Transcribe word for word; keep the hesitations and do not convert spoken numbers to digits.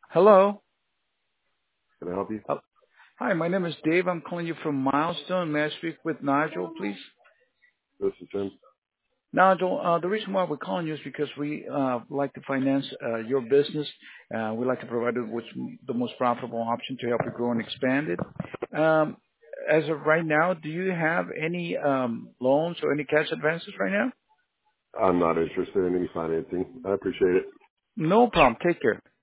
Hello. Can I help you? Uh, Hi, my name is Dave. I'm calling you from Milestone. May I speak with Nigel, please? This is Tim. Nigel, uh, the reason why we're calling you is because we uh, like to finance uh, your business. Uh, we like to provide you with the most profitable option to help you grow and expand it. Um, as of right now, do you have any um, loans or any cash advances right now? I'm not interested in any financing. I appreciate it. No problem. Take care.